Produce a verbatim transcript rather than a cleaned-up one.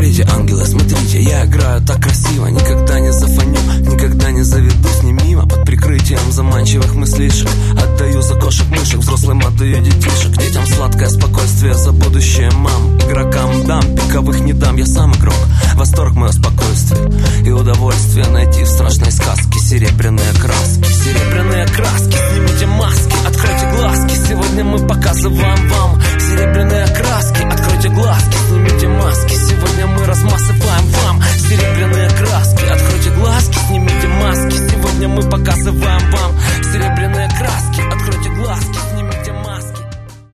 Смотрите, ангелы, смотрите, я играю так красиво. Никогда не зафоню, никогда не заведусь не мимо. Под прикрытием заманчивых мыслишек отдаю за кошек мышек, взрослым отдаю детишек. Детям сладкое спокойствие за будущее мам. Игрокам дам, пиковых не дам, я сам игрок. Восторг мое спокойствие и удовольствие найти в страшной сказке серебряные краски. Серебряные краски, снимите маски, откройте глазки. Сегодня мы показываем вам серебряные краски. Откройте глазки, снимите маски. Сегодня мы рассматриваем